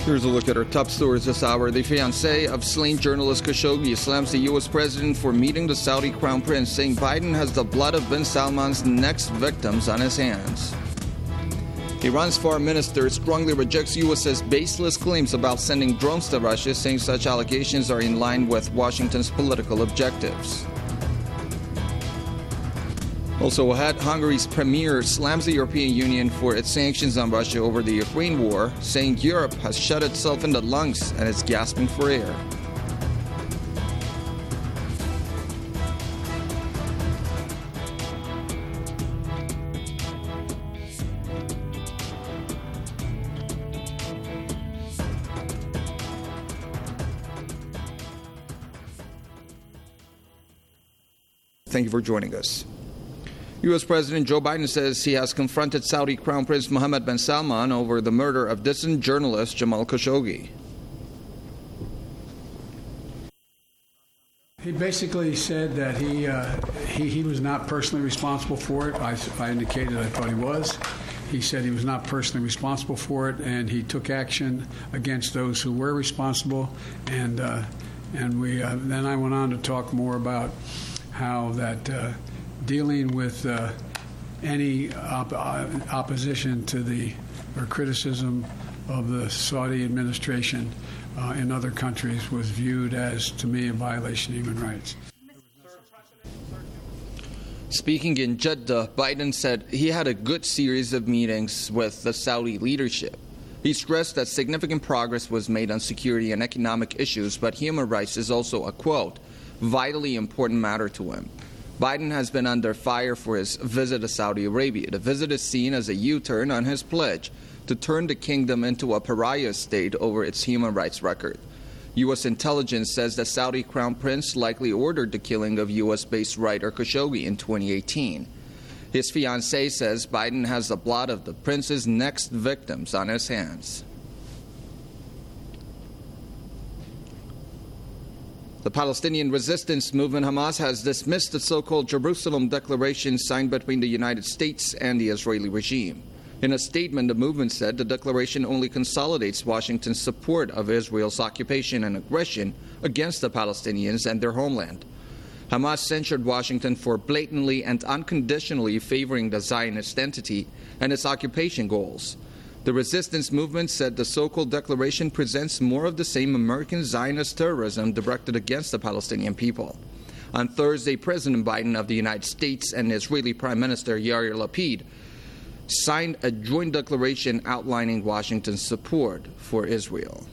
Here's a look at our top stories this hour. The fiancé of slain journalist Khashoggi slams the U.S. president for meeting the Saudi crown prince, saying Biden has the blood of bin Salman's next victims on his hands. Iran's foreign minister strongly rejects U.S.'s baseless claims about sending drones to Russia, saying such allegations are in line with Washington's political objectives. Also ahead, Hungary's premier slams the European Union for its sanctions on Russia over the Ukraine war, saying Europe has shut itself in the lungs and is gasping for air. Thank you for joining us. U.S. President Joe Biden says he has confronted Saudi Crown Prince Mohammed bin Salman over the murder of dissident journalist Jamal Khashoggi. He basically said that he was not personally responsible for it. I indicated I thought he was. He said he was not personally responsible for it, and he took action against those who were responsible. And then I went on to talk more about how that dealing with any opposition to or criticism of the Saudi administration in other countries was viewed as, to me, a violation of human rights. Speaking in Jeddah, Biden said he had a good series of meetings with the Saudi leadership. He stressed that significant progress was made on security and economic issues, but human rights is also a, quote, vitally important matter to him. Biden has been under fire for his visit to Saudi Arabia. The visit is seen as a U-turn on his pledge to turn the kingdom into a pariah state over its human rights record. U.S. intelligence says the Saudi crown prince likely ordered the killing of U.S.-based writer Khashoggi in 2018. His fiancée says Biden has the blood of the prince's next victims on his hands. The Palestinian resistance movement Hamas has dismissed the so-called Jerusalem Declaration signed between the United States and the Israeli regime. In a statement, the movement said the declaration only consolidates Washington's support of Israel's occupation and aggression against the Palestinians and their homeland. Hamas censured Washington for blatantly and unconditionally favoring the Zionist entity and its occupation goals. The resistance movement said the so-called declaration presents more of the same American Zionist terrorism directed against the Palestinian people. On Thursday, President Biden of the United States and Israeli Prime Minister Yair Lapid signed a joint declaration outlining Washington's support for Israel.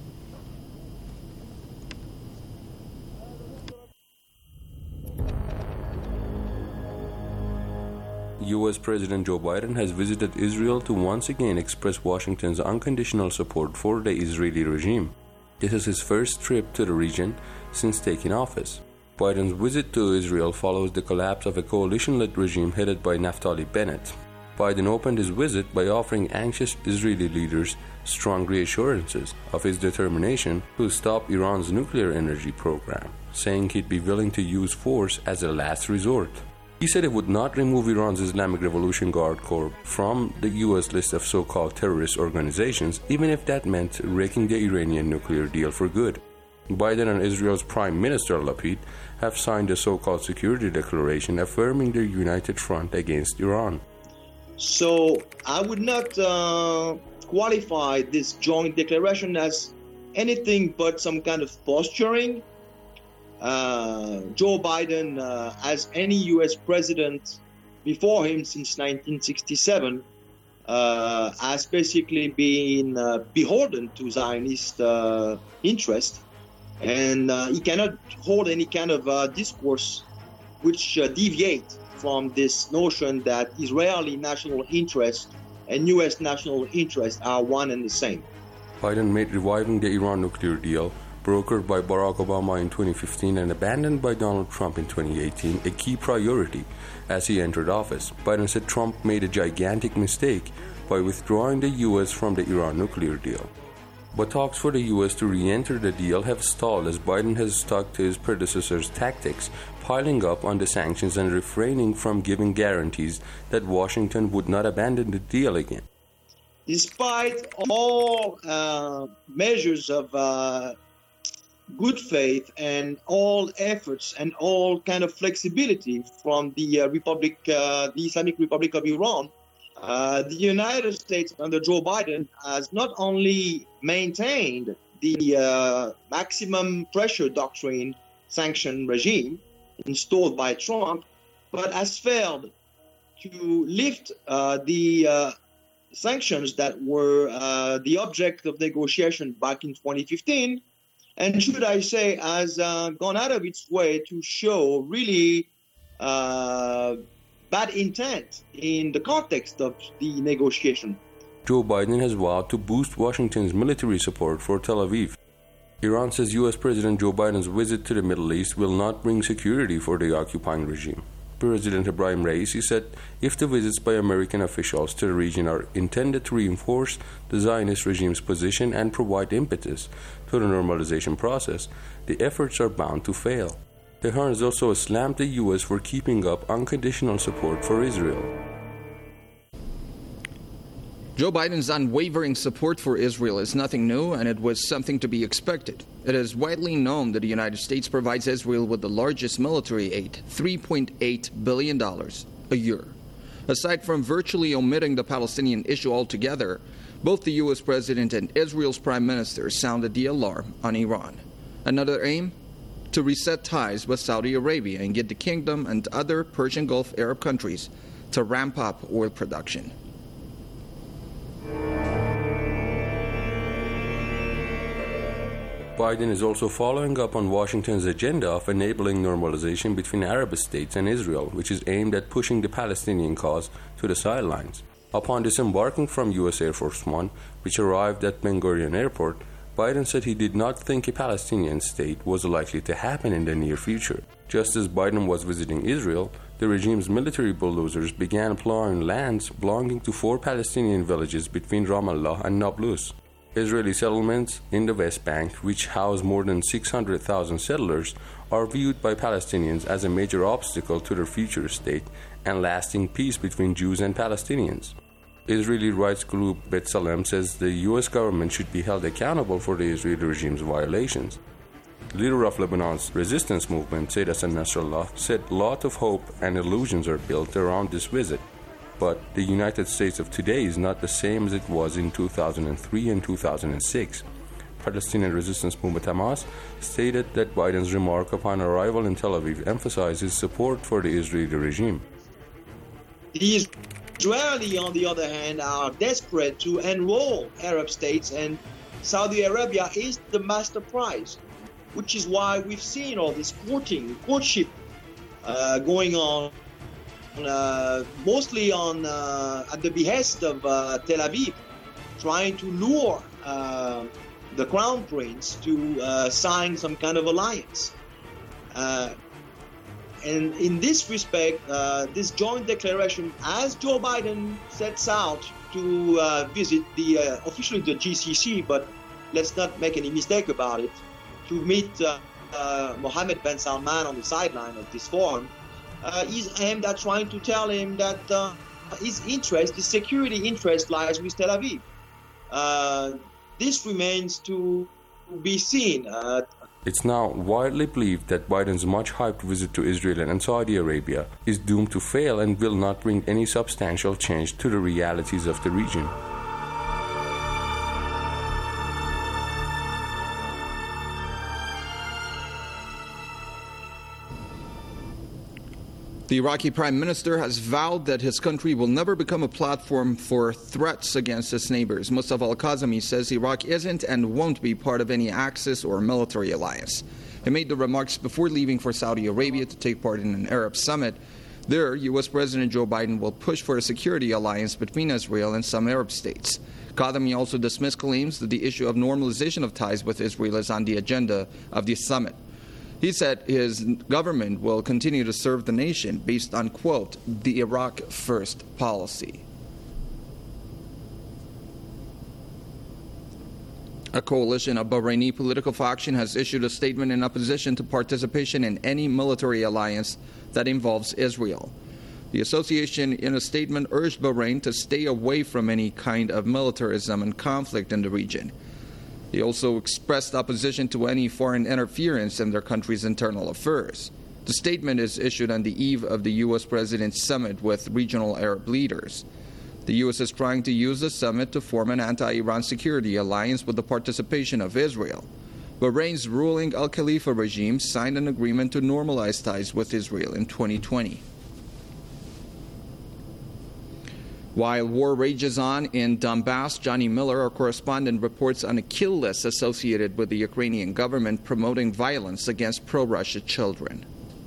U.S. President Joe Biden has visited Israel to once again express Washington's unconditional support for the Israeli regime. This is his first trip to the region since taking office. Biden's visit to Israel follows the collapse of a coalition-led regime headed by Naftali Bennett. Biden opened his visit by offering anxious Israeli leaders strong reassurances of his determination to stop Iran's nuclear energy program, saying he'd be willing to use force as a last resort. He said it would not remove Iran's Islamic Revolution Guard Corps from the U.S. list of so-called terrorist organizations, even if that meant wrecking the Iranian nuclear deal for good. Biden and Israel's Prime Minister Lapid have signed a so-called security declaration affirming their united front against Iran. So I would not qualify this joint declaration as anything but some kind of posturing. Joe Biden, as any U.S. president before him since 1967, has basically been beholden to Zionist interest, and he cannot hold any kind of discourse which deviate from this notion that Israeli national interest and U.S. national interest are one and the same. Biden made reviving the Iran nuclear deal, brokered by Barack Obama in 2015 and abandoned by Donald Trump in 2018, a key priority as he entered office. Biden said Trump made a gigantic mistake by withdrawing the U.S. from the Iran nuclear deal. But talks for the U.S. to re-enter the deal have stalled as Biden has stuck to his predecessor's tactics, piling up on the sanctions and refraining from giving guarantees that Washington would not abandon the deal again. despite all measures of good faith and all efforts and all kind of flexibility from the Islamic Republic of Iran, the United States under Joe Biden has not only maintained the maximum pressure doctrine sanction regime installed by Trump, but has failed to lift the sanctions that were the object of negotiation back in 2015, and should I say, has gone out of its way to show really bad intent in the context of the negotiation. Joe Biden has vowed to boost Washington's military support for Tel Aviv. Iran says U.S. President Joe Biden's visit to the Middle East will not bring security for the occupying regime. President Ebrahim Raisi said if the visits by American officials to the region are intended to reinforce the Zionist regime's position and provide impetus to the normalization process, the efforts are bound to fail. Tehran has also slammed the U.S. for keeping up unconditional support for Israel. Joe Biden's unwavering support for Israel is nothing new, and it was something to be expected. It is widely known that the United States provides Israel with the largest military aid, $3.8 billion a year. Aside from virtually omitting the Palestinian issue altogether, both the U.S. President and Israel's Prime Minister sounded the alarm on Iran. Another aim? To reset ties with Saudi Arabia and get the kingdom and other Persian Gulf Arab countries to ramp up oil production. Biden is also following up on Washington's agenda of enabling normalization between Arab states and Israel, which is aimed at pushing the Palestinian cause to the sidelines. Upon disembarking from U.S. Air Force One, which arrived at Ben Gurion Airport, Biden said he did not think a Palestinian state was likely to happen in the near future. Just as Biden was visiting Israel, the regime's military bulldozers began plowing lands belonging to 4 Palestinian villages between Ramallah and Nablus. Israeli settlements in the West Bank, which house more than 600,000 settlers, are viewed by Palestinians as a major obstacle to their future state and lasting peace between Jews and Palestinians. Israeli rights group B'Tselem says the U.S. government should be held accountable for the Israeli regime's violations. The leader of Lebanon's resistance movement, Sayyid Hassan Nasrallah, said a lot of hope and illusions are built around this visit. But the United States of today is not the same as it was in 2003 and 2006. Palestinian resistance movement Hamas stated that Biden's remark upon arrival in Tel Aviv emphasized his support for the Israeli regime. The Israeli, on the other hand, are desperate to enroll Arab states, and Saudi Arabia is the master prize, which is why we've seen all this courtship going on. Mostly at the behest of Tel Aviv, trying to lure the Crown Prince to sign some kind of alliance. And in this respect, this joint declaration, as Joe Biden sets out to visit officially the GCC, but let's not make any mistake about it, to meet Mohammed bin Salman on the sideline of this forum, is aimed at trying to tell him that his interest, his security interest, lies with Tel Aviv. This remains to be seen. It's now widely believed that Biden's much-hyped visit to Israel and Saudi Arabia is doomed to fail and will not bring any substantial change to the realities of the region. The Iraqi Prime Minister has vowed that his country will never become a platform for threats against its neighbors. Mustafa al-Kazemi says Iraq isn't and won't be part of any Axis or military alliance. He made the remarks before leaving for Saudi Arabia to take part in an Arab summit. There, U.S. President Joe Biden will push for a security alliance between Israel and some Arab states. Kazemi also dismissed claims that the issue of normalization of ties with Israel is on the agenda of the summit. He said his government will continue to serve the nation based on, quote, the Iraq First policy. A coalition of Bahraini political faction has issued a statement in opposition to participation in any military alliance that involves Israel. The association, in a statement, urged Bahrain to stay away from any kind of militarism and conflict in the region. They also expressed opposition to any foreign interference in their country's internal affairs. The statement is issued on the eve of the U.S. President's summit with regional Arab leaders. The U.S. is trying to use the summit to form an anti-Iran security alliance with the participation of Israel. Bahrain's ruling Al Khalifa regime signed an agreement to normalize ties with Israel in 2020. While war rages on in Donbass, Johnny Miller, our correspondent, reports on a kill list associated with the Ukrainian government promoting violence against pro-Russia children.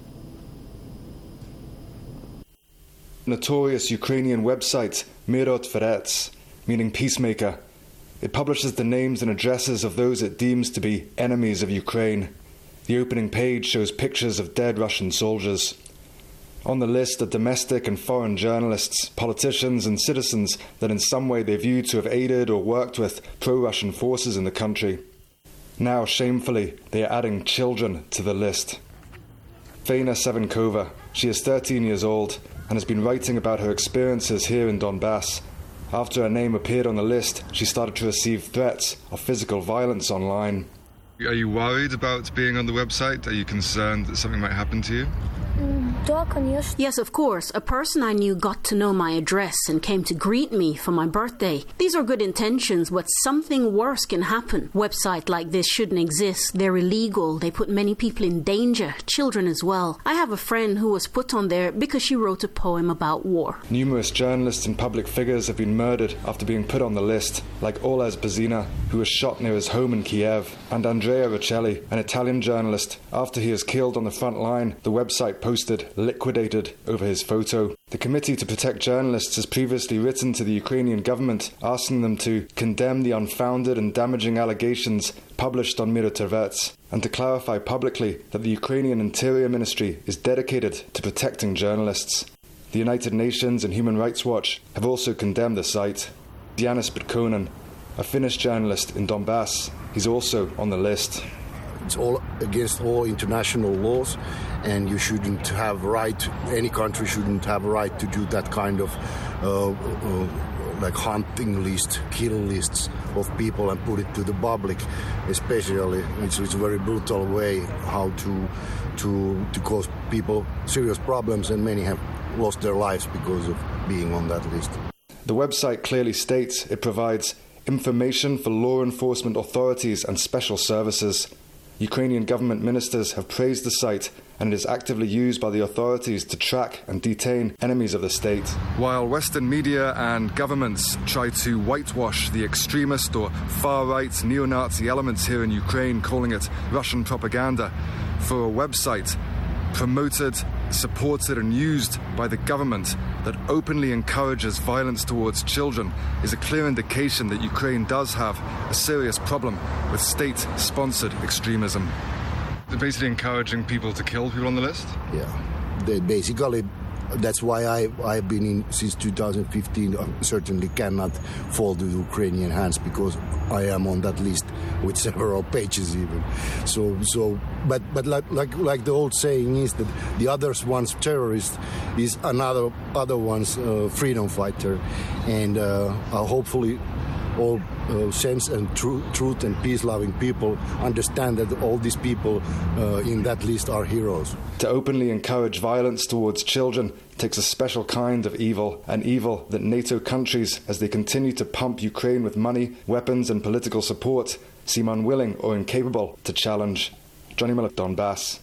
Notorious Ukrainian website Mirot Verets, meaning peacemaker. It publishes the names and addresses of those it deems to be enemies of Ukraine. The opening page shows pictures of dead Russian soldiers. On the list are domestic and foreign journalists, politicians and citizens that in some way they view to have aided or worked with pro-Russian forces in the country. Now, shamefully, they are adding children to the list. Faina Sevenkova, she is 13 years old and has been writing about her experiences here in Donbass. After her name appeared on the list, she started to receive threats of physical violence online. Are you worried about being on the website? Are you concerned that something might happen to you? Yes, of course. A person I knew got to know my address and came to greet me for my birthday. These are good intentions, but something worse can happen. Websites like this shouldn't exist. They're illegal. They put many people in danger, children as well. I have a friend who was put on there because she wrote a poem about war. Numerous journalists and public figures have been murdered after being put on the list, like Oles Bazina, who was shot near his home in Kiev, and Andrea Riccelli, an Italian journalist. After he was killed on the front line, the website posted "liquidated" over his photo. The Committee to Protect Journalists has previously written to the Ukrainian government asking them to condemn the unfounded and damaging allegations published on Mirot Verets and to clarify publicly that the Ukrainian Interior Ministry is dedicated to protecting journalists. The United Nations and Human Rights Watch have also condemned the site. Janis Petkonen, a Finnish journalist in Donbass, he's also on the list. It's all against all international laws, and you shouldn't have any country shouldn't have a right to do that kind of like hunting list, kill lists of people and put it to the public. Especially, it's a very brutal way how to cause people serious problems, and many have lost their lives because of being on that list. The website clearly states it provides information for law enforcement authorities and special services. Ukrainian government ministers have praised the site, and it is actively used by the authorities to track and detain enemies of the state. While Western media and governments try to whitewash the extremist or far-right neo-Nazi elements here in Ukraine, calling it Russian propaganda, for a website promoted, supported and used by the government that openly encourages violence towards children is a clear indication that Ukraine does have a serious problem with state-sponsored extremism. They're basically encouraging people to kill people on the list? Yeah. That's why I've been in since 2015. I certainly cannot fall to Ukrainian hands because I am on that list with several pages even. But like the old saying is that the other one's terrorist is other one's freedom fighter, and hopefully all sense and truth and peace-loving people understand that all these people in that list are heroes. To openly encourage violence towards children takes a special kind of evil, an evil that NATO countries, as they continue to pump Ukraine with money, weapons and political support, seem unwilling or incapable to challenge. Johnny Miller, Donbass.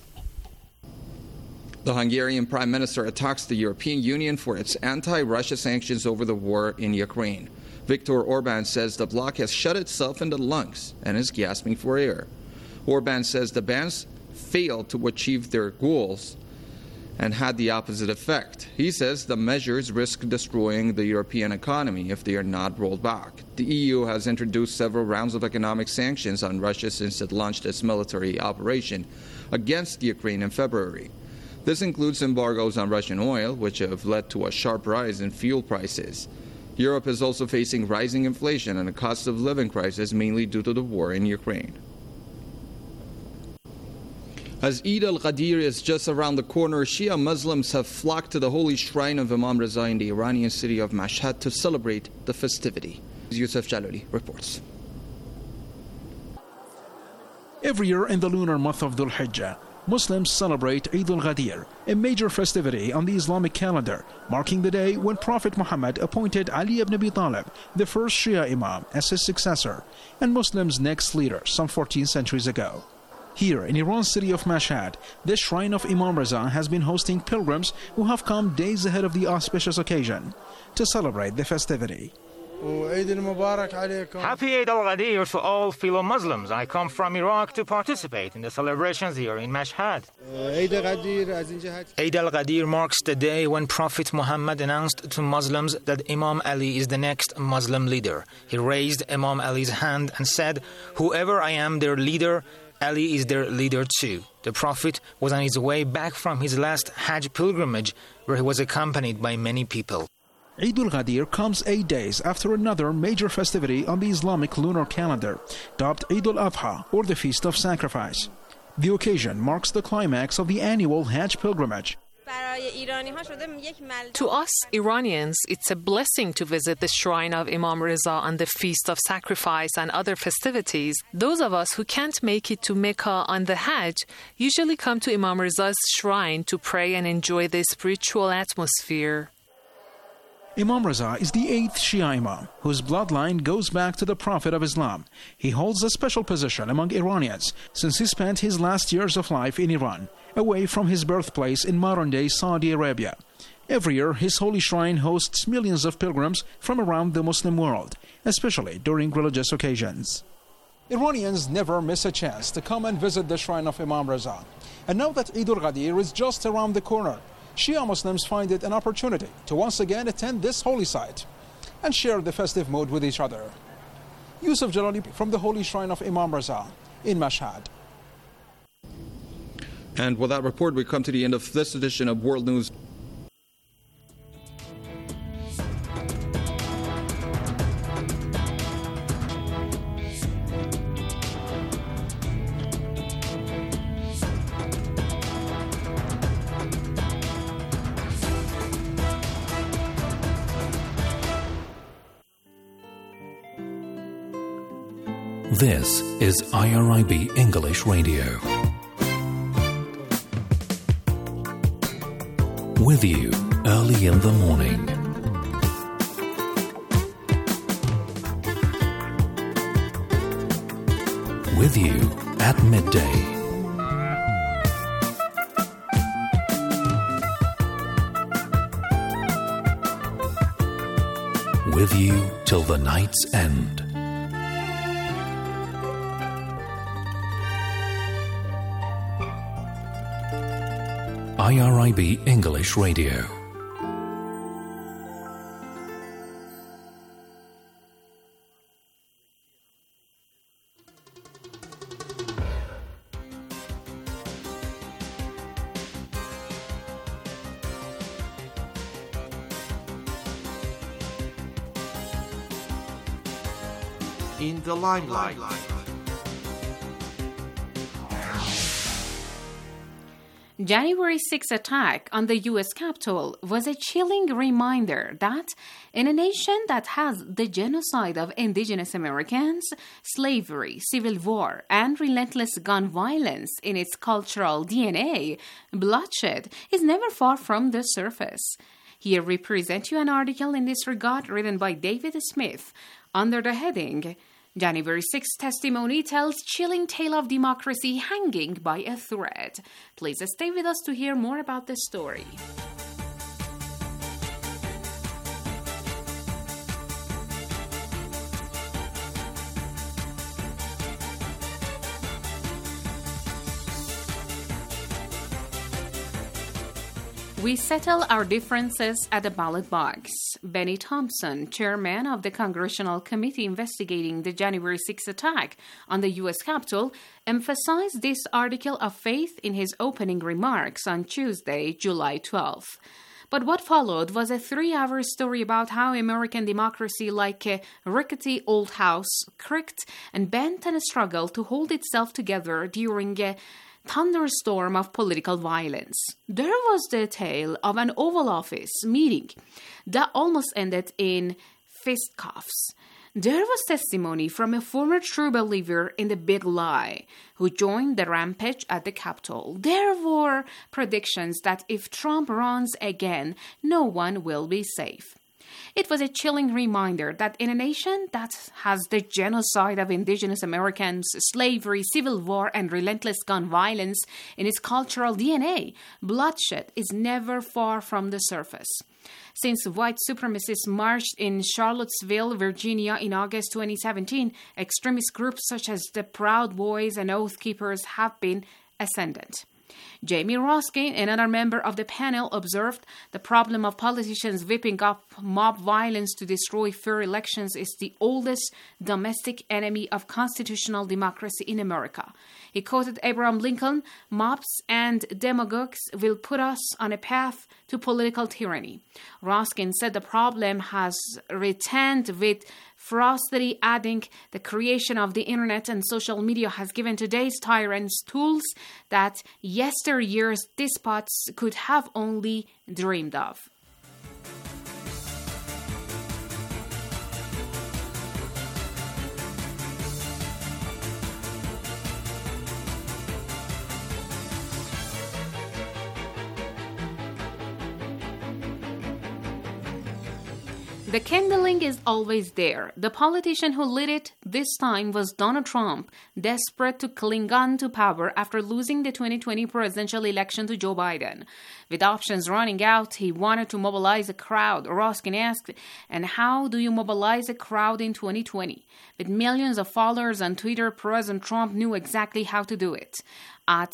The Hungarian Prime Minister attacks the European Union for its anti-Russia sanctions over the war in Ukraine. Viktor Orban says the bloc has shut itself in the lungs and is gasping for air. Orban says the bans failed to achieve their goals and had the opposite effect. He says the measures risk destroying the European economy if they are not rolled back. The EU has introduced several rounds of economic sanctions on Russia since it launched its military operation against Ukraine in February. This includes embargoes on Russian oil, which have led to a sharp rise in fuel prices. Europe is also facing rising inflation and a cost of living crisis, mainly due to the war in Ukraine. As Eid al-Ghadir is just around the corner, Shia Muslims have flocked to the holy shrine of Imam Reza in the Iranian city of Mashhad to celebrate the festivity. Yusuf Jalali reports. Every year in the lunar month of Dhul Hijjah, Muslims celebrate Eid al-Ghadir, a major festivity on the Islamic calendar, marking the day when Prophet Muhammad appointed Ali ibn Abi Talib, the first Shia Imam, as his successor, and Muslims' next leader some 14 centuries ago. Here in Iran's city of Mashhad, the shrine of Imam Reza has been hosting pilgrims who have come days ahead of the auspicious occasion to celebrate the festivity. Happy Eid al-Ghadir to all fellow Muslims. I come from Iraq to participate in the celebrations here in Mashhad. Eid al-Ghadir marks the day when Prophet Muhammad announced to Muslims that Imam Ali is the next Muslim leader. He raised Imam Ali's hand and said, "Whoever I am their leader, Ali is their leader too." The Prophet was on his way back from his last Hajj pilgrimage, where he was accompanied by many people. Eid al-Ghadir comes 8 days after another major festivity on the Islamic lunar calendar, dubbed Eid al-Adha, or the Feast of Sacrifice. The occasion marks the climax of the annual Hajj pilgrimage. To us Iranians, it's a blessing to visit the shrine of Imam Reza on the Feast of Sacrifice and other festivities. Those of us who can't make it to Mecca on the Hajj usually come to Imam Reza's shrine to pray and enjoy the spiritual atmosphere. Imam Reza is the 8th Shia Imam, whose bloodline goes back to the Prophet of Islam. He holds a special position among Iranians since he spent his last years of life in Iran, away from his birthplace in modern-day Saudi Arabia. Every year, his holy shrine hosts millions of pilgrims from around the Muslim world, especially during religious occasions. Iranians never miss a chance to come and visit the shrine of Imam Reza. And now that Eid al-Ghadir is just around the corner, Shia Muslims find it an opportunity to once again attend this holy site and share the festive mood with each other. Yusuf Jalali from the holy shrine of Imam Reza in Mashhad. And with that report, we come to the end of this edition of World News. This is IRIB English Radio. With you early in the morning. With you at midday. With you till the night's end. IRIB English Radio. In the limelight. January 6 attack on the U.S. Capitol was a chilling reminder that in a nation that has the genocide of indigenous Americans, slavery, civil war, and relentless gun violence in its cultural DNA, bloodshed is never far from the surface. Here we present you an article in this regard written by David Smith under the heading January 6 testimony tells chilling tale of democracy hanging by a thread. Please stay with us to hear more about this story. We settle our differences at the ballot box. Benny Thompson, chairman of the Congressional Committee investigating the January 6 attack on the U.S. Capitol, emphasized this article of faith in his opening remarks on Tuesday, July 12th. But what followed was a 3-hour story about how American democracy, like a rickety old house, creaked and bent in a struggle to hold itself together during a thunderstorm of political violence. There was the tale of an Oval Office meeting that almost ended in fisticuffs. There was testimony from a former true believer in the big lie who joined the rampage at the Capitol. There were predictions that if Trump runs again, no one will be safe. It was a chilling reminder that in a nation that has the genocide of indigenous Americans, slavery, civil war, and relentless gun violence in its cultural DNA, bloodshed is never far from the surface. Since white supremacists marched in Charlottesville, Virginia in August 2017, extremist groups such as the Proud Boys and Oath Keepers have been ascendant. Jamie Raskin, another member of the panel, observed the problem of politicians whipping up mob violence to destroy fair elections is the oldest domestic enemy of constitutional democracy in America. He quoted Abraham Lincoln, "Mobs and demagogues will put us on a path to political tyranny." Raskin said the problem has returned with ferocity, adding the creation of the internet and social media has given today's tyrants tools that yesteryear's despots could have only dreamed of. The kindling is always there. The politician who lit it this time was Donald Trump, desperate to cling on to power after losing the 2020 presidential election to Joe Biden. With options running out, he wanted to mobilize a crowd. Raskin asked, and how do you mobilize a crowd in 2020? With millions of followers on Twitter, President Trump knew exactly how to do it. At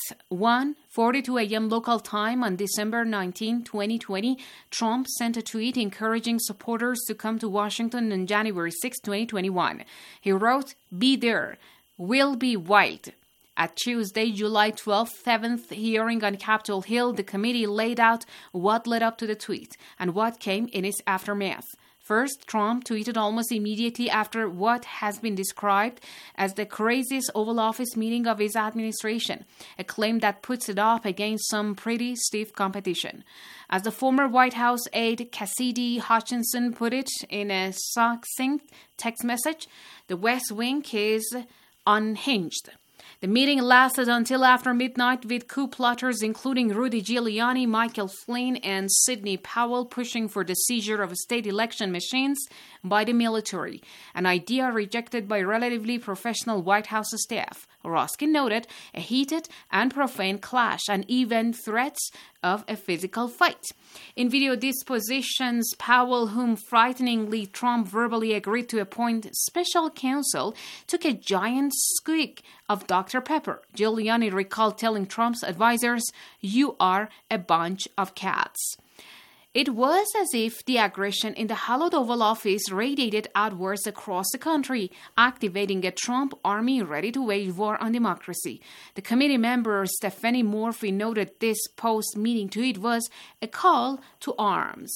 1:42 a.m. local time on December 19, 2020, Trump sent a tweet encouraging supporters to come to Washington on January 6, 2021. He wrote, "Be there. Will be wild." At Tuesday, July 12th, 7th hearing on Capitol Hill, the committee laid out what led up to the tweet and what came in its aftermath. First, Trump tweeted almost immediately after what has been described as the craziest Oval Office meeting of his administration, a claim that puts it up against some pretty stiff competition. As the former White House aide Cassidy Hutchinson put it in a succinct text message, the West Wing is unhinged. The meeting lasted until after midnight, with coup plotters including Rudy Giuliani, Michael Flynn, and Sidney Powell pushing for the seizure of state election machines by the military, an idea rejected by relatively professional White House staff. Raskin noted a heated and profane clash and even threats of a physical fight. In video dispositions, Powell, whom frighteningly Trump verbally agreed to appoint special counsel, took a giant swig of Dr. Pepper. Giuliani recalled telling Trump's advisors, "You are a bunch of cats." It was as if the aggression in the hallowed Oval Office radiated outwards across the country, activating a Trump army ready to wage war on democracy. The committee member Stephanie Murphy noted this post-meeting tweet was a call to arms.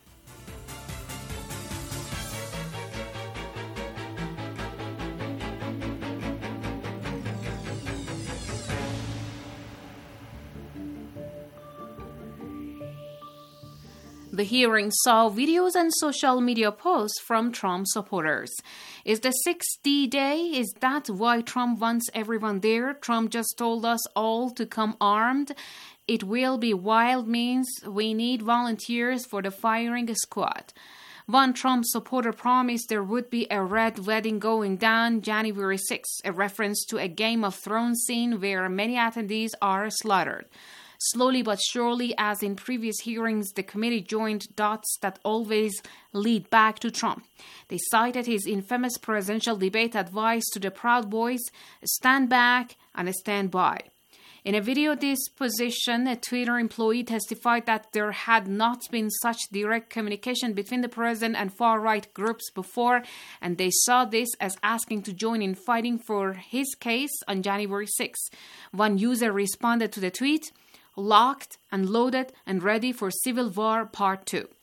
The hearing saw videos and social media posts from Trump supporters. Is the 6th day? Is that why Trump wants everyone there? Trump just told us all to come armed. It will be wild means we need volunteers for the firing squad. One Trump supporter promised there would be a red wedding going down January 6th, a reference to a Game of Thrones scene where many attendees are slaughtered. Slowly but surely, as in previous hearings, the committee joined dots that always lead back to Trump. They cited his infamous presidential debate advice to the Proud Boys, stand back and stand by. In a video disposition, a Twitter employee testified that there had not been such direct communication between the president and far-right groups before, and they saw this as asking to join in fighting for his case on January 6th. One user responded to the tweet, "Locked and loaded and ready for Civil War Part 2.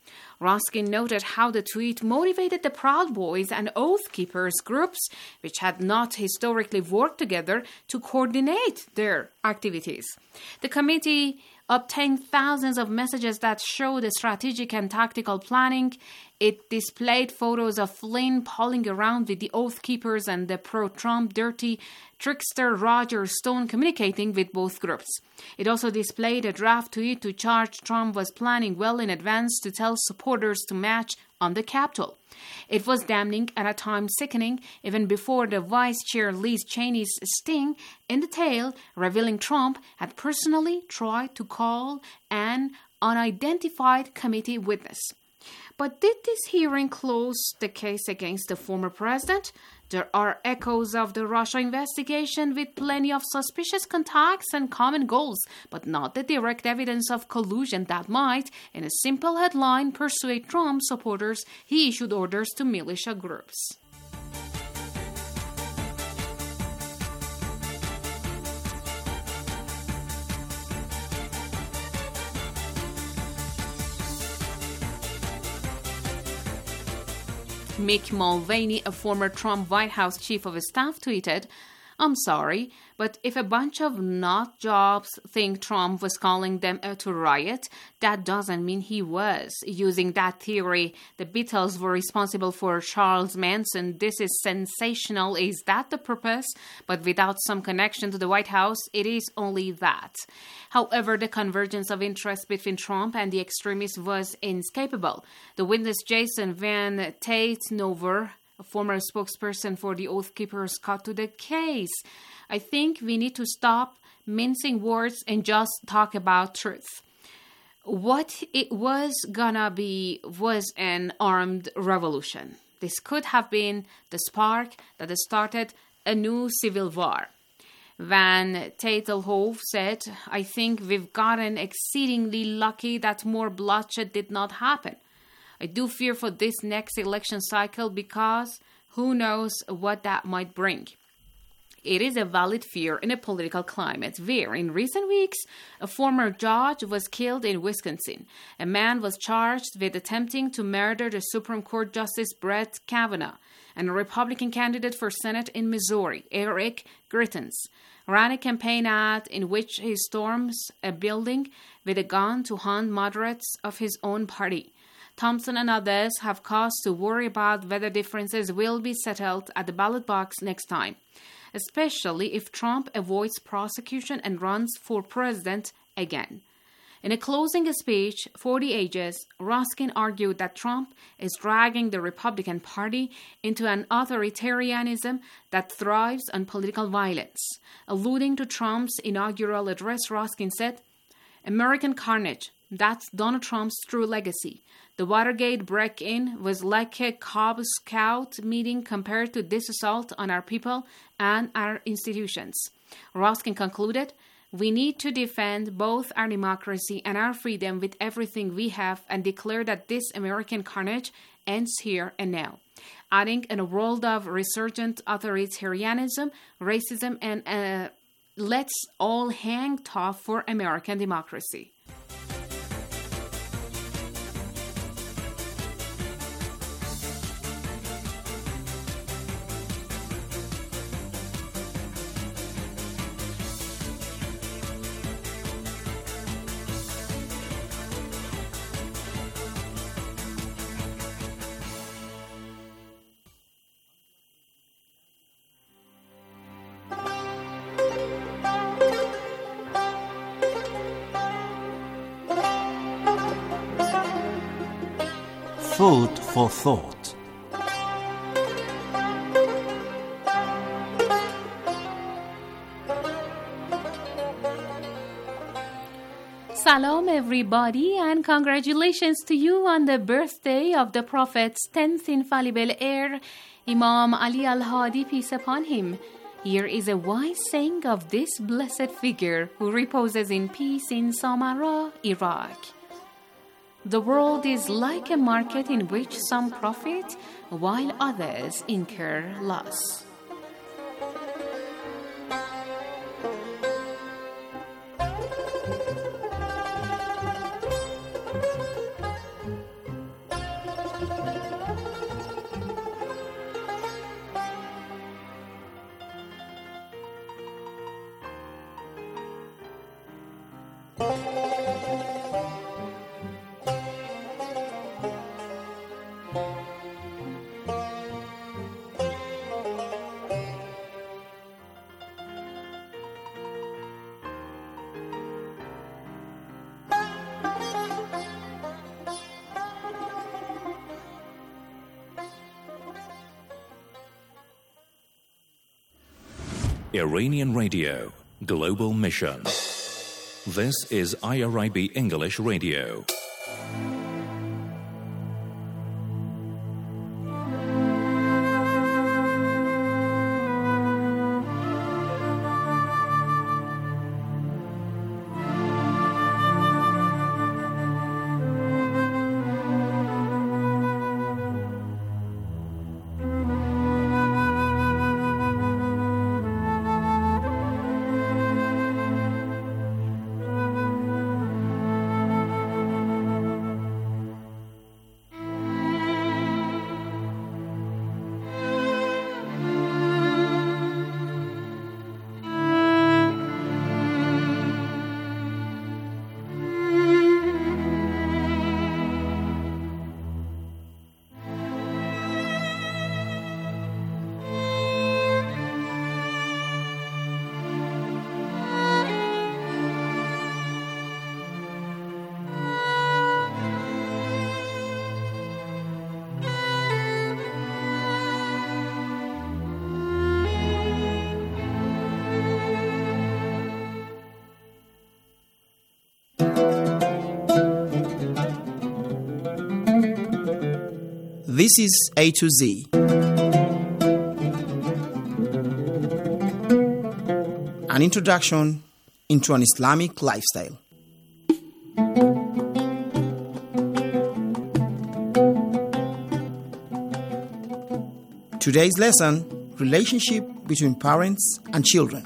Raskin noted how the tweet motivated the Proud Boys and Oath Keepers groups, which had not historically worked together, to coordinate their activities. The committee obtained thousands of messages that showed the strategic and tactical planning. It displayed photos of Flynn palling around with the Oath Keepers and the pro-Trump dirty trickster Roger Stone communicating with both groups. It also displayed a draft tweet to charge Trump was planning well in advance to tell supporters to march on the Capitol. It was damning and at times sickening, even before the Vice Chair Liz Cheney's sting in the tail, revealing Trump had personally tried to call an unidentified committee witness. But did this hearing close the case against the former president? There are echoes of the Russia investigation with plenty of suspicious contacts and common goals, but not the direct evidence of collusion that might, in a simple headline, persuade Trump supporters he issued orders to militia groups. Mick Mulvaney, a former Trump White House chief of staff, tweeted, "I'm sorry, but if a bunch of nut jobs think Trump was calling them to riot, that doesn't mean he was. Using that theory, the Beatles were responsible for Charles Manson. This is sensational. Is that the purpose? But without some connection to the White House, it is only that." However, the convergence of interest between Trump and the extremists was inescapable. The witness Jason Van Tatenhover, a former spokesperson for the Oath Keepers, cut to the case. "I think we need to stop mincing words and just talk about truth. What it was gonna be was an armed revolution. This could have been the spark that started a new civil war." Van Tatenhover said, "I think we've gotten exceedingly lucky that more bloodshed did not happen. I do fear for this next election cycle because who knows what that might bring." It is a valid fear in a political climate where, in recent weeks, a former judge was killed in Wisconsin. A man was charged with attempting to murder the Supreme Court Justice Brett Kavanaugh, and a Republican candidate for Senate in Missouri, Eric Greitens, ran a campaign ad in which he storms a building with a gun to hunt moderates of his own party. Thompson and others have cause to worry about whether differences will be settled at the ballot box next time, especially if Trump avoids prosecution and runs for president again. In a closing speech for the Ages, Raskin argued that Trump is dragging the Republican Party into an authoritarianism that thrives on political violence. Alluding to Trump's inaugural address, Raskin said, "American carnage, that's Donald Trump's true legacy. The Watergate break-in was like a Cub Scout meeting compared to this assault on our people and our institutions." Raskin concluded, "We need to defend both our democracy and our freedom with everything we have and declare that this American carnage ends here and now." Adding, "In a world of resurgent authoritarianism, racism, and let's all hang tough for American democracy." Food for thought. Salam everybody, and congratulations to you on the birthday of the Prophet's 10th infallible heir, Imam Ali al-Hadi, peace upon him. Here is a wise saying of this blessed figure who reposes in peace in Samarra, Iraq. "The world is like a market in which some profit while others incur loss." Iranian Radio, Global Mission. This is IRIB English Radio. This is A to Z. An introduction into an Islamic lifestyle. Today's lesson, relationship between parents and children.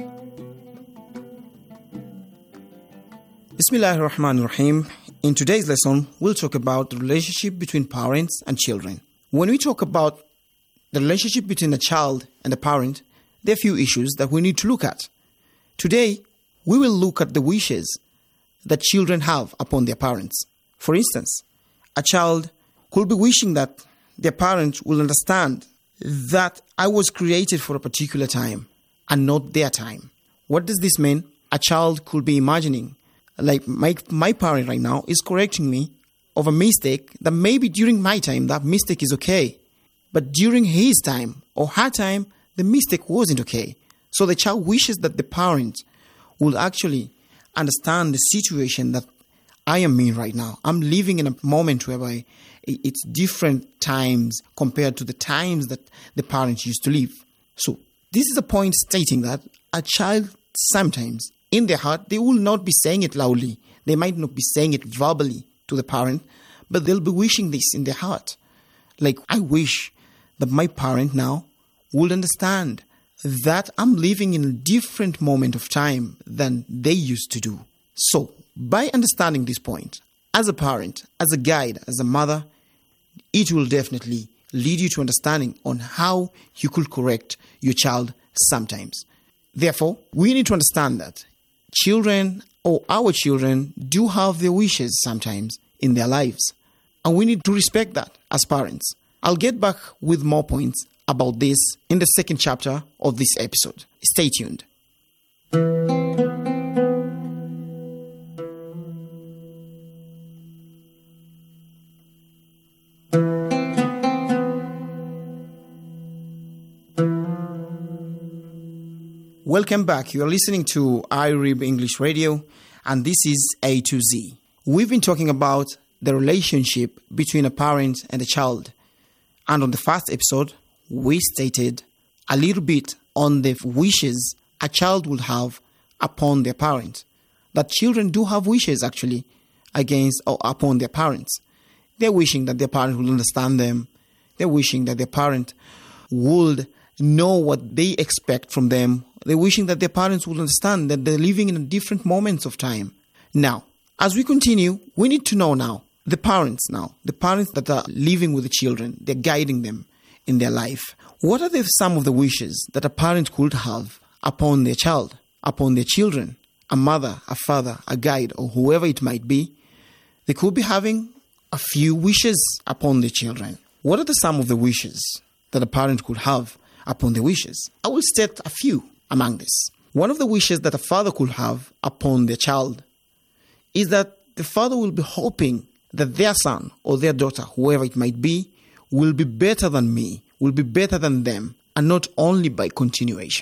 Bismillahir Rahmanir Rahim. In today's lesson, we'll talk about the relationship between parents and children. When we talk about the relationship between a child and a parent, there are a few issues that we need to look at. Today, we will look at the wishes that children have upon their parents. For instance, a child could be wishing that their parents will understand that I was created for a particular time and not their time. What does this mean? A child could be imagining, like my parent right now is correcting me of a mistake that maybe during my time that mistake is okay, but during his time or her time the mistake wasn't okay. So the child wishes that the parent will actually understand the situation that I am in right now. I'm living in a moment whereby it's different times compared to the times that the parents used to live. So this is a point stating that a child sometimes in their heart, they will not be saying it loudly. They might not be saying it verbally to the parent, but they'll be wishing this in their heart. Like, I wish that my parent now would understand that I'm living in a different moment of time than they used to do. So, by understanding this point, as a parent, as a guide, as a mother, it will definitely lead you to understanding on how you could correct your child sometimes. Therefore, we need to understand that children or our children do have their wishes sometimes in their lives. And we need to respect that as parents. I'll get back with more points about this in the second chapter of this episode. Stay tuned. Welcome back. You are listening to IRIB English Radio, and this is A to Z. We've been talking about the relationship between a parent and a child. And on the first episode, we stated a little bit on the wishes a child will have upon their parent. That children do have wishes actually against or upon their parents. They're wishing that their parent will understand them. They're wishing that their parent would know what they expect from them. They're wishing that their parents will understand that they're living in different moments of time. Now, as we continue, we need to know now, the parents that are living with the children, they're guiding them in their life. What are some of the wishes that a parent could have upon their child, upon their children? A mother, a father, a guide, or whoever it might be, they could be having a few wishes upon their children. What are some of the wishes that a parent could have upon their wishes? I will state a few among this. One of the wishes that a father could have upon their child is that the father will be hoping that their son or their daughter, whoever it might be, will be better than me, will be better than them, and not only by continuation.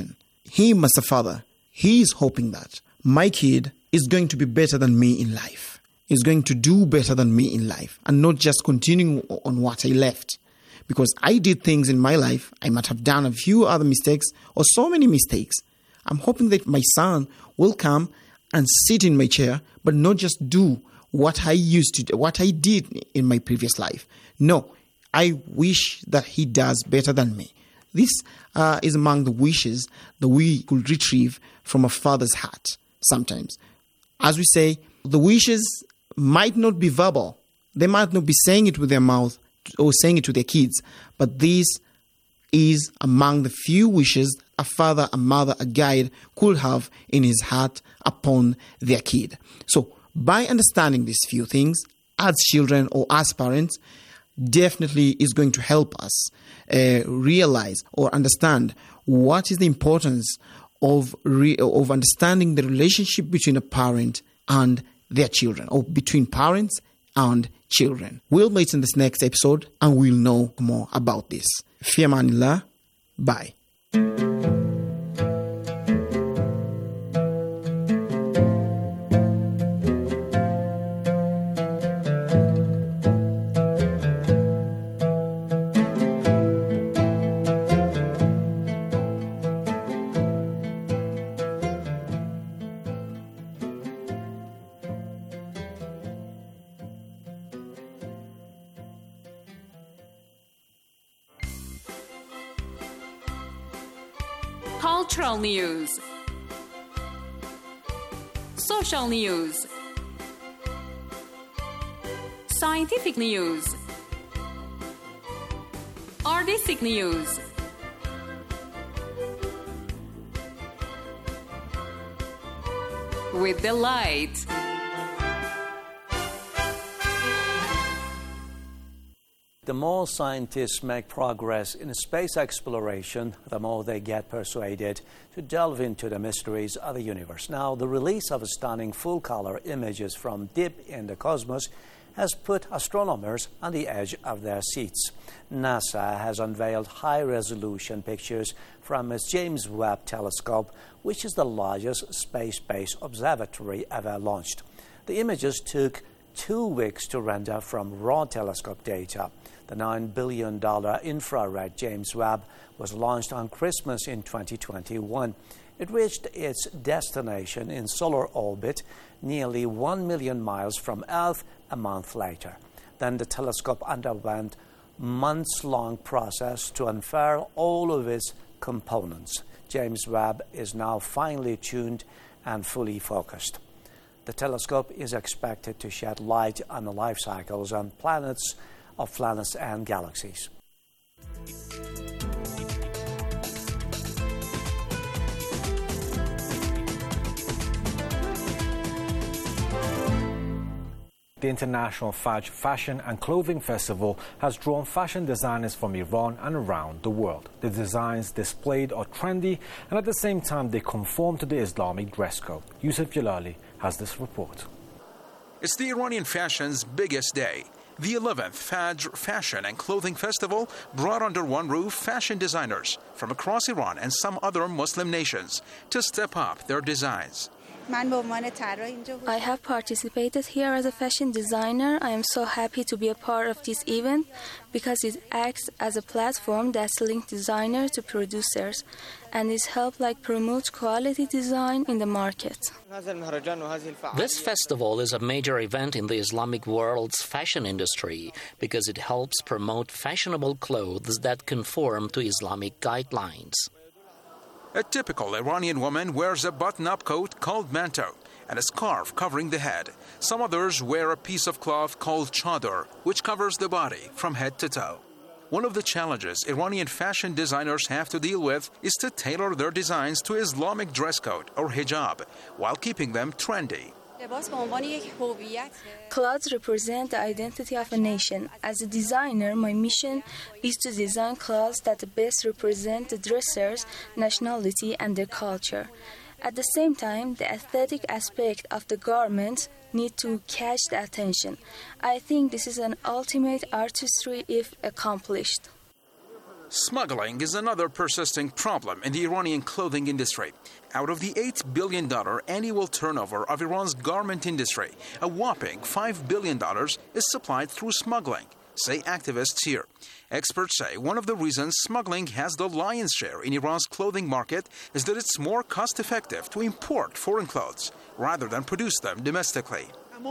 him as a father, he is hoping that my kid is going to be better than me in life, is going to do better than me in life, and not just continuing on what I left. Because I did things in my life, I might have done a few other mistakes or so many mistakes. I'm hoping that my son will come and sit in my chair, but not just do what I used to do, what I did in my previous life. No, I wish that he does better than me. This is among the wishes that we could retrieve from a father's heart sometimes. As we say, the wishes might not be verbal. They might not be saying it with their mouth or saying it to their kids, but this is among the few wishes a father, a mother, a guide could have in his heart upon their kid. So by understanding these few things, as children or as parents, definitely is going to help us realize or understand what is the importance of understanding the relationship between a parent and their children, or between parents and children. We'll meet in this next episode and we'll know more about this. Fi amanillah. Bye. Cultural news, social news, scientific news, artistic news, with delight. The more scientists make progress in space exploration, the more they get persuaded to delve into the mysteries of the universe. Now, the release of stunning full-color images from deep in the cosmos has put astronomers on the edge of their seats. NASA has unveiled high-resolution pictures from its James Webb Telescope, which is the largest space-based observatory ever launched. The images took 2 weeks to render from raw telescope data. The $9 billion infrared James Webb was launched on Christmas in 2021. It reached its destination in solar orbit nearly 1 million miles from Earth a month later. Then the telescope underwent a months-long process to unfurl all of its components. James Webb is now finely tuned and fully focused. The telescope is expected to shed light on the life cycles of planets and galaxies. The International Fashion and Clothing Festival has drawn fashion designers from Iran and around the world. The designs displayed are trendy, and at the same time they conform to the Islamic dress code. Yusuf Jalali has this report. It's the Iranian fashion's biggest day. The 11th Fajr Fashion and Clothing Festival brought under one roof fashion designers from across Iran and some other Muslim nations to step up their designs. I have participated here as a fashion designer. I am so happy to be a part of this event because it acts as a platform that links designers to producers, and it helps promote quality design in the market. This festival is a major event in the Islamic world's fashion industry because it helps promote fashionable clothes that conform to Islamic guidelines. A typical Iranian woman wears a button-up coat called manto and a scarf covering the head. Some others wear a piece of cloth called chador, which covers the body from head to toe. One of the challenges Iranian fashion designers have to deal with is to tailor their designs to Islamic dress code or hijab while keeping them trendy. Clothes represent the identity of a nation. As a designer, my mission is to design clothes that best represent the dresser's nationality and their culture. At the same time, the aesthetic aspect of the garment need to catch the attention. I think this is an ultimate artistry if accomplished. Smuggling is another persisting problem in the Iranian clothing industry. Out of the $8 billion annual turnover of Iran's garment industry, a whopping $5 billion is supplied through smuggling, say activists here. Experts say one of the reasons smuggling has the lion's share in Iran's clothing market is that it's more cost-effective to import foreign clothes rather than produce them domestically.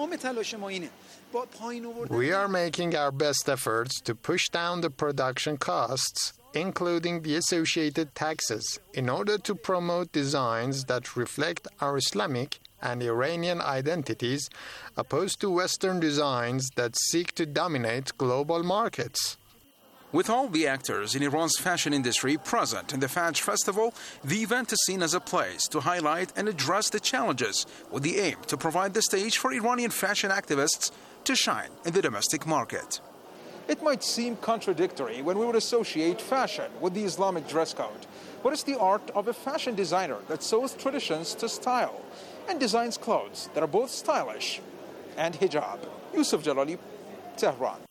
We are making our best efforts to push down the production costs, including the associated taxes, in order to promote designs that reflect our Islamic and Iranian identities, opposed to Western designs that seek to dominate global markets. With all the actors in Iran's fashion industry present in the Fajr Festival, the event is seen as a place to highlight and address the challenges with the aim to provide the stage for Iranian fashion activists to shine in the domestic market. It might seem contradictory when we would associate fashion with the Islamic dress code, but it's the art of a fashion designer that sews traditions to style and designs clothes that are both stylish and hijab. Yusuf Jalali, Tehran.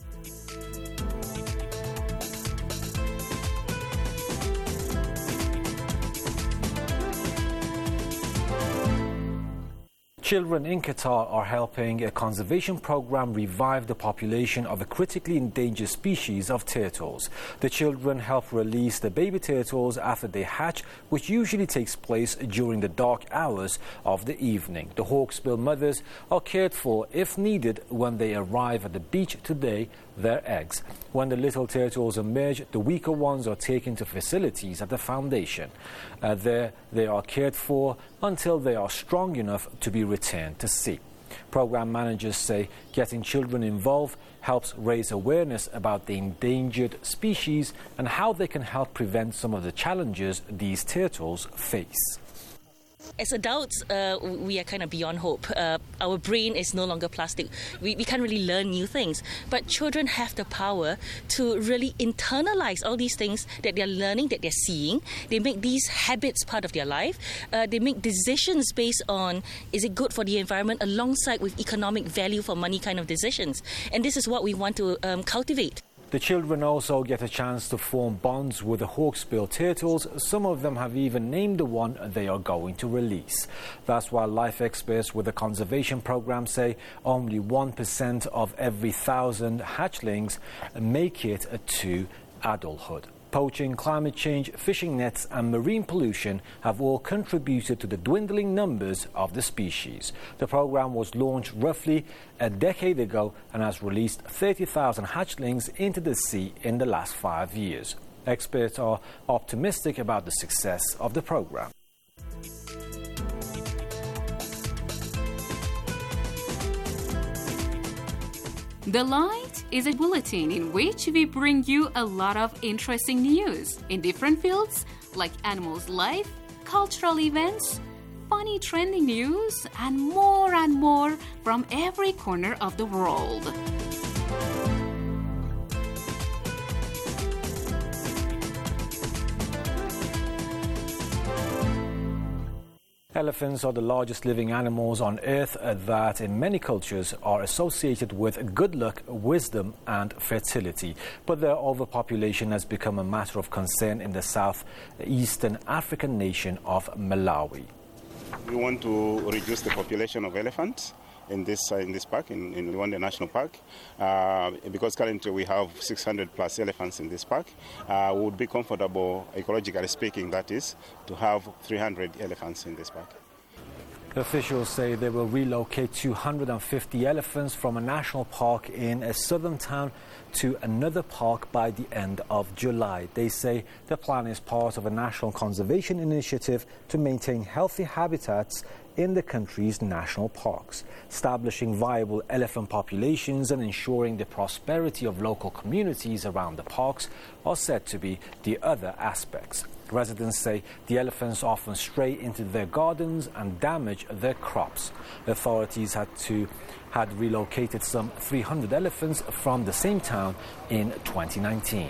Children in Qatar are helping a conservation program revive the population of a critically endangered species of turtles. The children help release the baby turtles after they hatch, which usually takes place during the dark hours of the evening. The hawksbill mothers are cared for if needed when they arrive at the beach to lay their eggs. When the little turtles emerge, the weaker ones are taken to facilities at the foundation. There they are cared for until they are strong enough to be returned to sea. Program managers say getting children involved helps raise awareness about the endangered species and how they can help prevent some of the challenges these turtles face. As adults, we are kind of beyond hope. Our brain is no longer plastic. We can't really learn new things. But children have the power to really internalize all these things that they're learning, that they're seeing. They make these habits part of their life. They make decisions based on, is it good for the environment, alongside with economic value for money kind of decisions. And this is what we want to cultivate. The children also get a chance to form bonds with the hawksbill turtles. Some of them have even named the one they are going to release. That's why life experts with the conservation program say only 1% of every 1,000 hatchlings make it to adulthood. Poaching, climate change, fishing nets and marine pollution have all contributed to the dwindling numbers of the species. The program was launched roughly a decade ago and has released 30,000 hatchlings into the sea in the last 5 years. Experts are optimistic about the success of the program. The Light is a bulletin in which we bring you a lot of interesting news in different fields like animals' life, cultural events, funny trending news, and more from every corner of the world. Elephants are the largest living animals on Earth that in many cultures are associated with good luck, wisdom and fertility. But their overpopulation has become a matter of concern in the southeastern African nation of Malawi. We want to reduce the population of elephants in this park, in Luanda National Park, because currently we have 600 plus elephants in this park. We would be comfortable, ecologically speaking, that is, to have 300 elephants in this park. Officials say they will relocate 250 elephants from a national park in a southern town to another park by the end of July. They say the plan is part of a national conservation initiative to maintain healthy habitats in the country's national parks. Establishing viable elephant populations and ensuring the prosperity of local communities around the parks are said to be the other aspects. Residents say the elephants often stray into their gardens and damage their crops. Authorities had relocated some 300 elephants from the same town in 2019.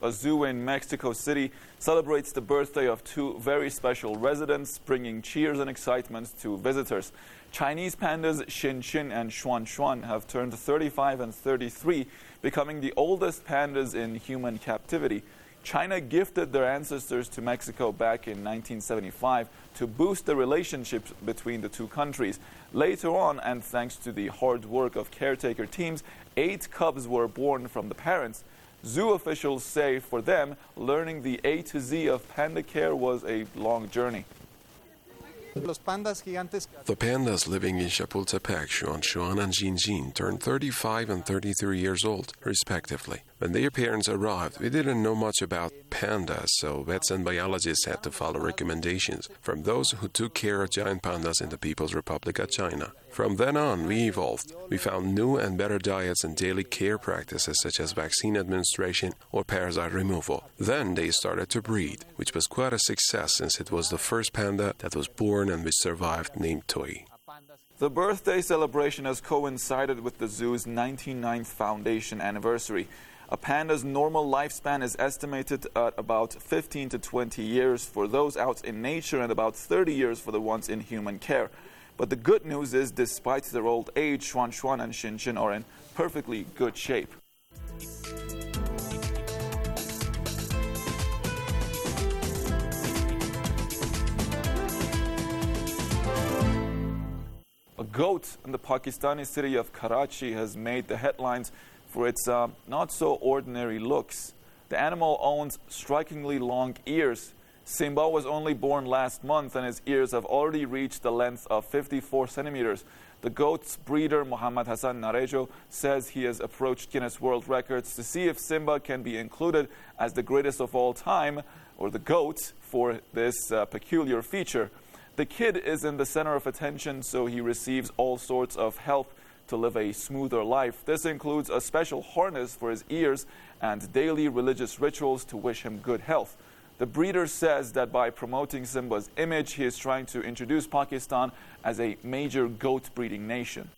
a zoo in Mexico City, celebrates the birthday of two very special residents, bringing cheers and excitement to visitors. Chinese pandas Xin Xin and Xuan Xuan have turned 35 and 33, becoming the oldest pandas in human captivity. China gifted their ancestors to Mexico back in 1975 to boost the relationships between the two countries. Later on, and thanks to the hard work of caretaker teams, 8 cubs were born from the parents. Zoo officials say for them, learning the A to Z of panda care was a long journey. The pandas living in Chapultepec, Xuan Xuan and Xin Xin, turned 35 and 33 years old, respectively. When their parents arrived, we didn't know much about pandas, so vets and biologists had to follow recommendations from those who took care of giant pandas in the People's Republic of China. From then on, we evolved. We found new and better diets and daily care practices such as vaccine administration or parasite removal. Then they started to breed, which was quite a success since it was the first panda that was born and which survived, named Toy. The birthday celebration has coincided with the zoo's 99th foundation anniversary. A panda's normal lifespan is estimated at about 15 to 20 years for those out in nature and about 30 years for the ones in human care. But the good news is, despite their old age, Xuan Xuan and Xin Xin are in perfectly good shape. A goat in the Pakistani city of Karachi has made the headlines for its not-so-ordinary looks. The animal owns strikingly long ears. Simba was only born last month and his ears have already reached the length of 54 centimeters. The goat's breeder, Muhammad Hassan Narejo, says he has approached Guinness World Records to see if Simba can be included as the greatest of all time, or the goat, for this peculiar feature. The kid is in the center of attention, so he receives all sorts of help to live a smoother life. This includes a special harness for his ears and daily religious rituals to wish him good health. The breeder says that by promoting Simba's image, he is trying to introduce Pakistan as a major goat breeding nation.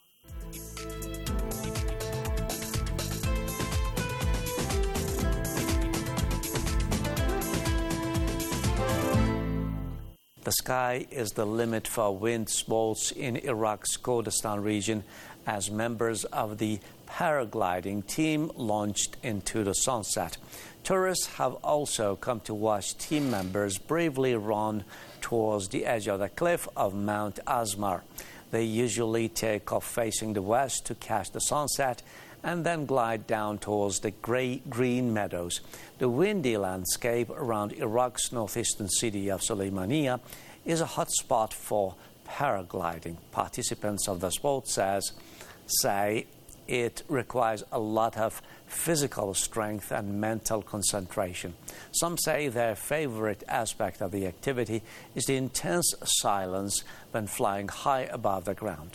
The sky is the limit for wind sports in Iraq's Kurdistan region as members of the paragliding team launched into the sunset. Tourists have also come to watch team members bravely run towards the edge of the cliff of Mount Asmar. They usually take off facing the west to catch the sunset and then glide down towards the green meadows. The windy landscape around Iraq's northeastern city of Sulaymaniyah is a hot spot for paragliding. Participants of the sport say it requires a lot of physical strength and mental concentration. Some say their favorite aspect of the activity is the intense silence when flying high above the ground.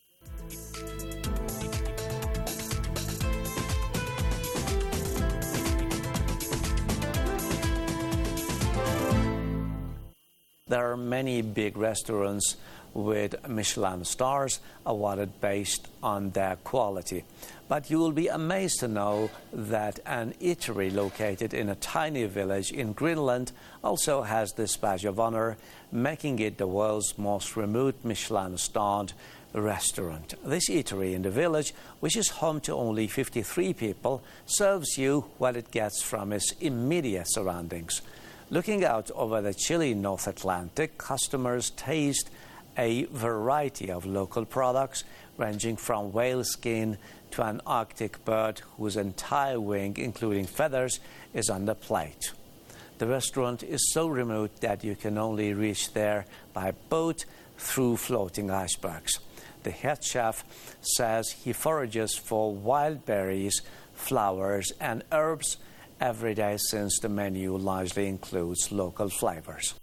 There are many big restaurants with Michelin stars awarded based on their quality. But you will be amazed to know that an eatery located in a tiny village in Greenland also has this badge of honor, making it the world's most remote Michelin-starred restaurant. This eatery in the village, which is home to only 53 people, serves you what it gets from its immediate surroundings. Looking out over the chilly North Atlantic, customers taste a variety of local products, ranging from whale skin to an Arctic bird whose entire wing, including feathers, is on the plate. The restaurant is so remote that you can only reach there by boat through floating icebergs. The head chef says he forages for wild berries, flowers, and herbs every day since the menu largely includes local flavors.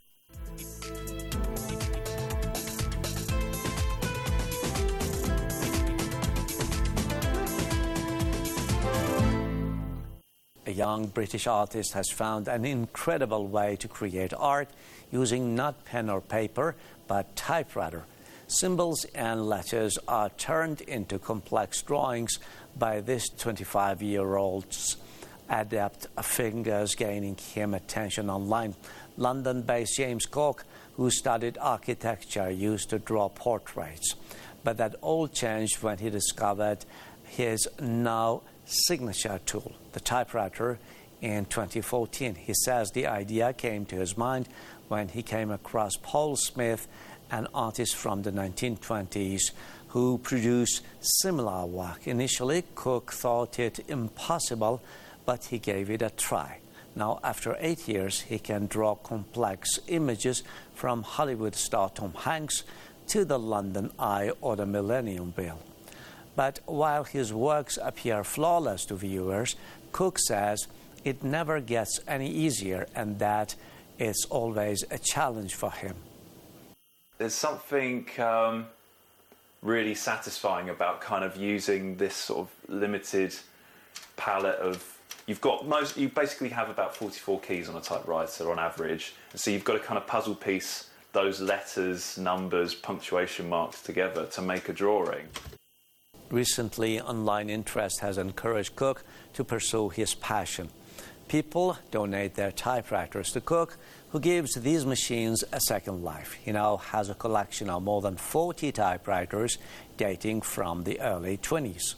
A young British artist has found an incredible way to create art using not pen or paper, but typewriter. Symbols and letters are turned into complex drawings by this 25-year-old's adept fingers gaining him attention online. London-based James Cook, who studied architecture, used to draw portraits. But that all changed when he discovered his now signature tool, the typewriter, in 2014. He says the idea came to his mind when he came across Paul Smith, an artist from the 1920s who produced similar work. Initially, Cook thought it impossible, but he gave it a try. Now, after 8 years, he can draw complex images from Hollywood star Tom Hanks to the London Eye or the Millennium Bell. But while his works appear flawless to viewers, Cook says it never gets any easier and that it's always a challenge for him. There's something really satisfying about kind of using this sort of limited palette of... You basically have about 44 keys on a typewriter on average, and so you've got to kind of puzzle piece those letters, numbers, punctuation marks together to make a drawing. Recently, online interest has encouraged Cook to pursue his passion. People donate their typewriters to Cook, who gives these machines a second life. He now has a collection of more than 40 typewriters dating from the early 20s.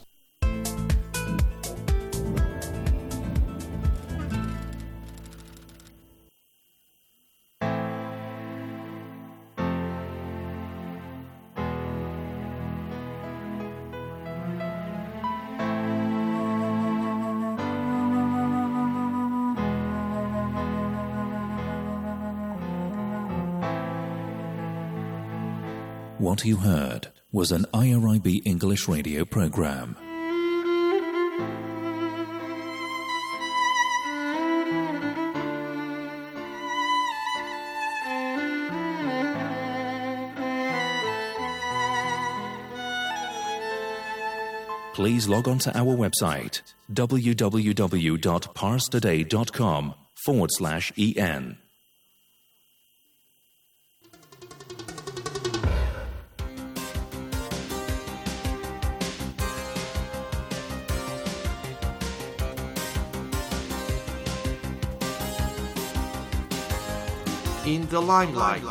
What you heard was an IRIB English radio program. Please log on to our website www.parstoday.com/en. In the limelight.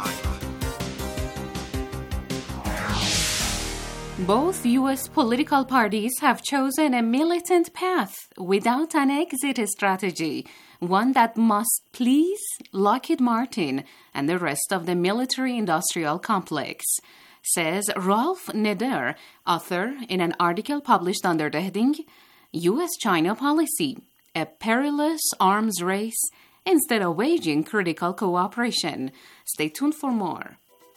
Both U.S. political parties have chosen a militant path without an exit strategy, one that must please Lockheed Martin and the rest of the military-industrial complex, says Ralph Nader, author in an article published under the heading U.S.-China Policy, a Perilous Arms Race instead of waging critical cooperation. Stay tuned for more.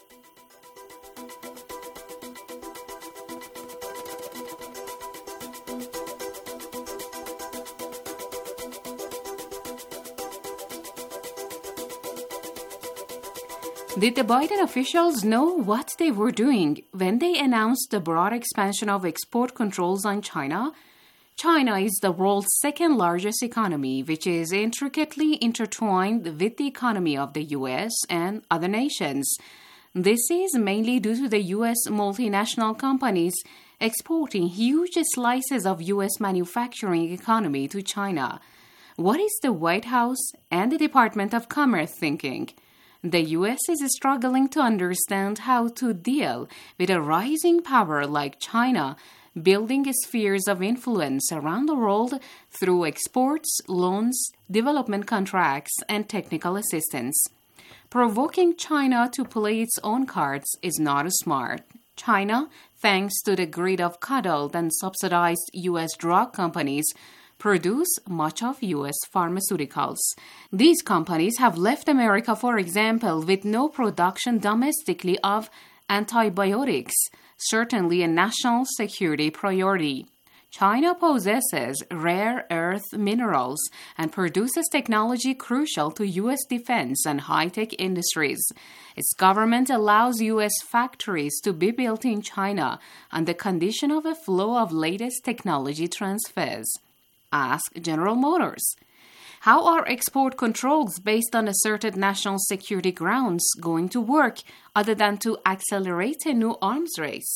Did the Biden officials know what they were doing when they announced the broad expansion of export controls on China? China is the world's second largest economy, which is intricately intertwined with the economy of the U.S. and other nations. This is mainly due to the U.S. multinational companies exporting huge slices of U.S. manufacturing economy to China. What is the White House and the Department of Commerce thinking? The U.S. is struggling to understand how to deal with a rising power like China, building spheres of influence around the world through exports, loans, development contracts, and technical assistance. Provoking China to play its own cards is not smart. China, thanks to the greed of coddled and subsidized U.S. drug companies, produce much of U.S. pharmaceuticals. These companies have left America, for example, with no production domestically of antibiotics, certainly a national security priority. China possesses rare earth minerals and produces technology crucial to U.S. defense and high-tech industries. Its government allows U.S. factories to be built in China on the condition of a flow of latest technology transfers. Ask General Motors. How are export controls based on asserted national security grounds going to work other than to accelerate a new arms race?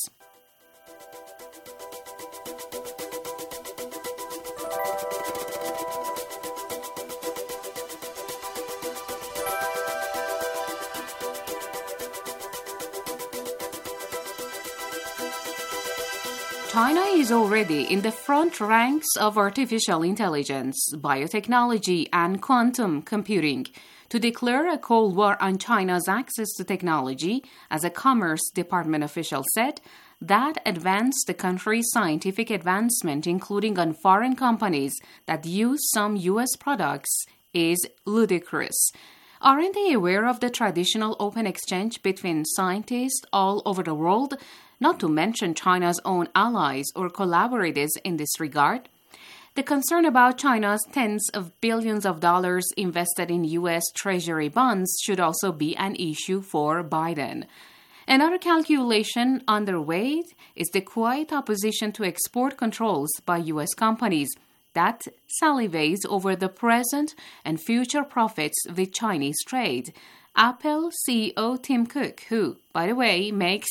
China is already in the front ranks of artificial intelligence, biotechnology, and quantum computing. To declare a Cold War on China's access to technology, as a Commerce Department official said, that advanced the country's scientific advancement, including on foreign companies that use some U.S. products, is ludicrous. Aren't they aware of the traditional open exchange between scientists all over the world, not to mention China's own allies or collaborators in this regard? The concern about China's tens of billions of dollars invested in U.S. Treasury bonds should also be an issue for Biden. Another calculation underway is the quiet opposition to export controls by U.S. companies that salivates over the present and future profits with Chinese trade. Apple CEO Tim Cook, who, by the way, makes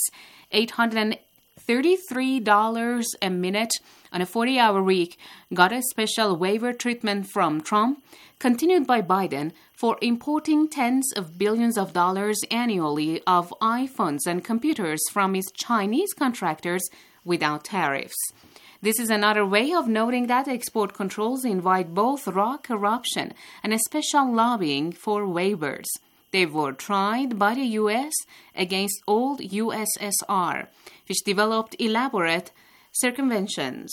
$833 a minute on a 40-hour week, got a special waiver treatment from Trump, continued by Biden, for importing tens of billions of dollars annually of iPhones and computers from his Chinese contractors without tariffs. This is another way of noting that export controls invite both raw corruption and a special lobbying for waivers. They were tried by the U.S. against old USSR, which developed elaborate circumventions.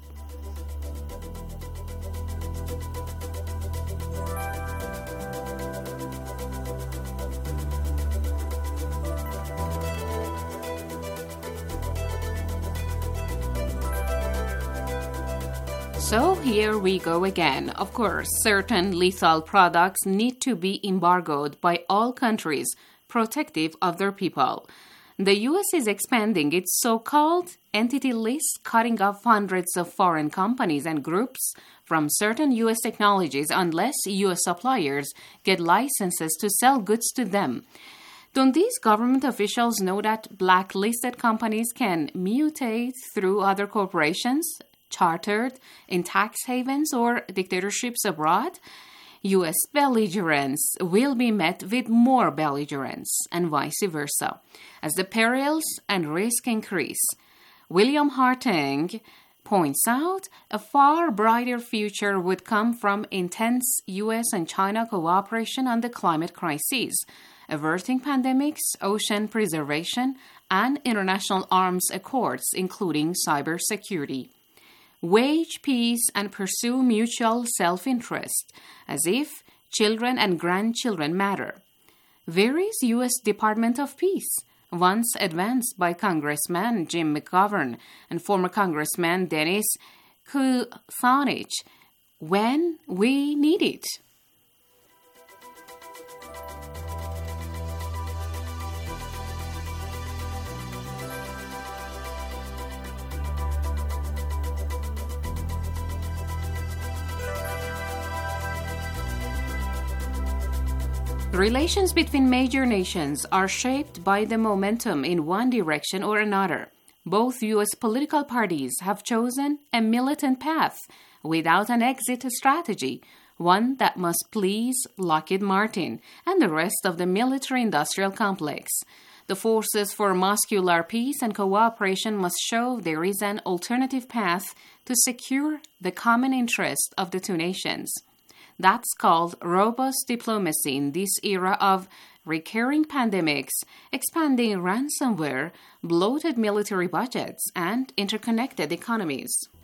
So here we go again. Of course, certain lethal products need to be embargoed by all countries protective of their people. The U.S. is expanding its so-called entity list, cutting off hundreds of foreign companies and groups from certain U.S. technologies unless U.S. suppliers get licenses to sell goods to them. Don't these government officials know that blacklisted companies can mutate through other corporations, chartered in tax havens or dictatorships abroad? U.S. belligerents will be met with more belligerents, and vice versa, as the perils and risk increase. William Harting points out a far brighter future would come from intense U.S. and China cooperation on the climate crisis, averting pandemics, ocean preservation, and international arms accords, including cybersecurity. Wage peace and pursue mutual self-interest, as if children and grandchildren matter. Where is U.S. Department of Peace, once advanced by Congressman Jim McGovern and former Congressman Dennis Kucinich, when we need it? Relations between major nations are shaped by the momentum in one direction or another. Both U.S. political parties have chosen a militant path without an exit strategy, one that must please Lockheed Martin and the rest of the military-industrial complex. The forces for muscular peace and cooperation must show there is an alternative path to secure the common interest of the two nations. That's called robust diplomacy in this era of recurring pandemics, expanding ransomware, bloated military budgets, and interconnected economies.